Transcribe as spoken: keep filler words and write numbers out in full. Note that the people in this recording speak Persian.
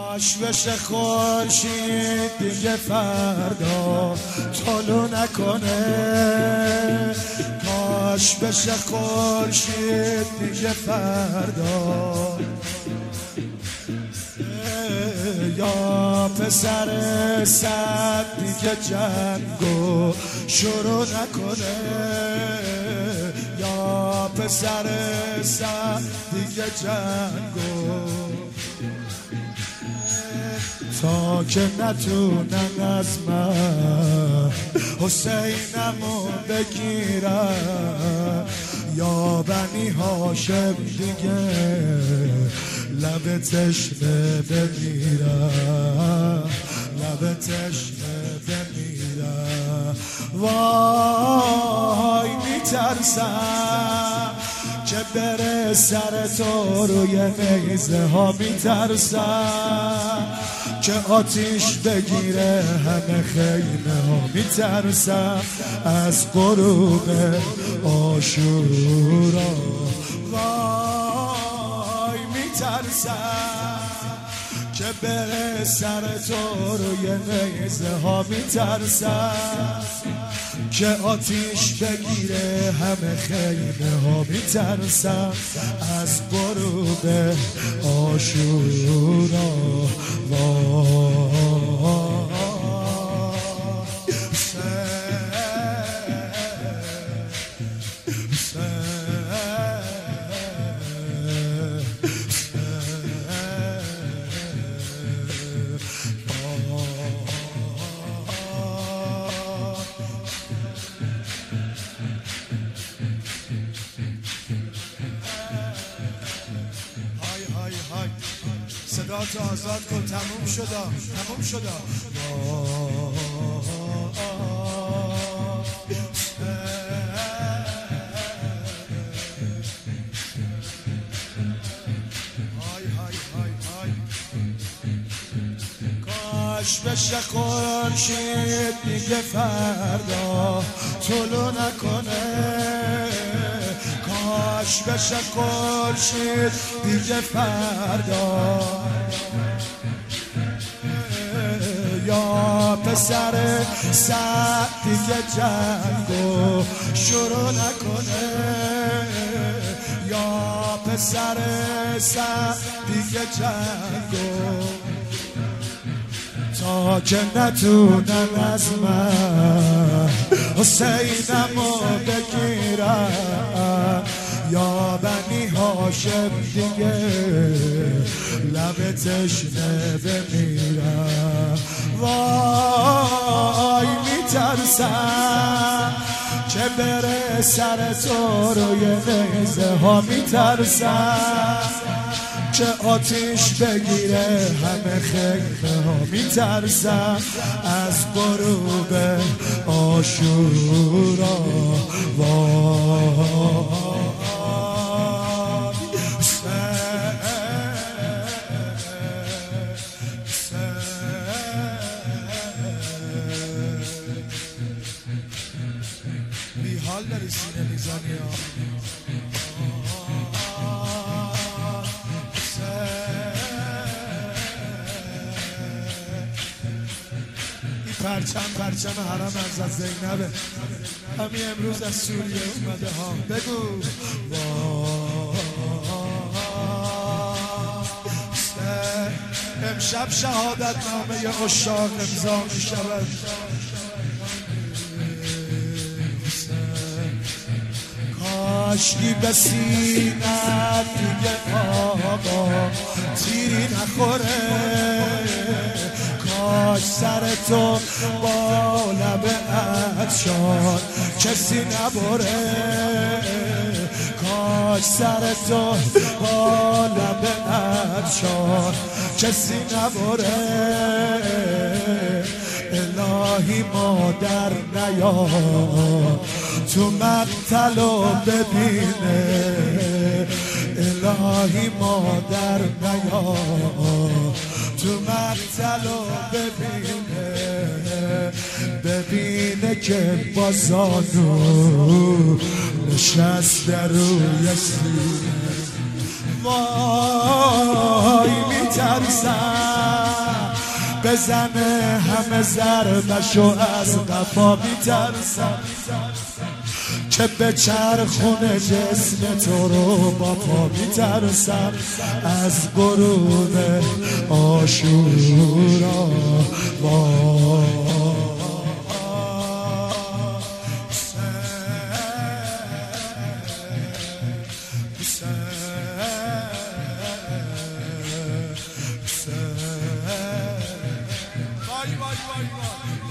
کاش بشه خورشید دیگه فردا طلوع نکنه، کاش بشه خورشید دیگه فردا، یا پسر صد دیگه جنگو شروع نکنه، یا پسر صد دیگه جنگو، تا که نتونن از من حسینمو بگیرن، یا بنی هاشم دیگه لب تشنه بمیرن، لب تشنه بمیرن. وای میترسم که بره سر تو روی نیزه ها، میترسم که آتیش بگیره همه خیمه ها، میترسم از غروب عاشورا، وای میترسم که بره سر تو روی نیزه ها، میترسم که آتیش بگیره همه خیمه ها، میترسم از غروب عاشورا. صداتو آزاد کن، تموم شدا تموم شدا. های های های های کاش بشه خورشید دیگه فردا طلوع نکنه، کاش بشه خورشید دیگه فردا، یا پسر صد دیگه جنگو شروع نکنه، یا پسر صد دیگه جنگو، تا که نتونن از من حسینمو بگیرن، یا بنی هاشم دیگه لب تشنه بمیرن. وای میترسم که بره سر تو روی نیزه ها، میترسم که آتیش بگیره همه خیمه ها، میترسم از غروب عاشورا. وای بی حال داری سینه میزنی ها، این پرچم پرچم حرم از زینبه، همین امروز از سوریه اومده ها. بگو امشب شهادت نامه عشاق امضا می شود، کاشکی به سینت دیگه آقا تیری نخوره، کاش سر تو با لب عطشان کسی نبره، کاش سر تو با لب عطشان کسی نبره. الهی مادر نیاد تو مقتلو ببینه، الهی مادر نیاد تو مقتلو ببینه، ببینه که با زانو نشسته روی سینه. وای میترسم بزنه همه ضربشو از قفا میترسم که به چرخونه جسم تو رو با پا میترسم از برون آشورا وای وای وای وای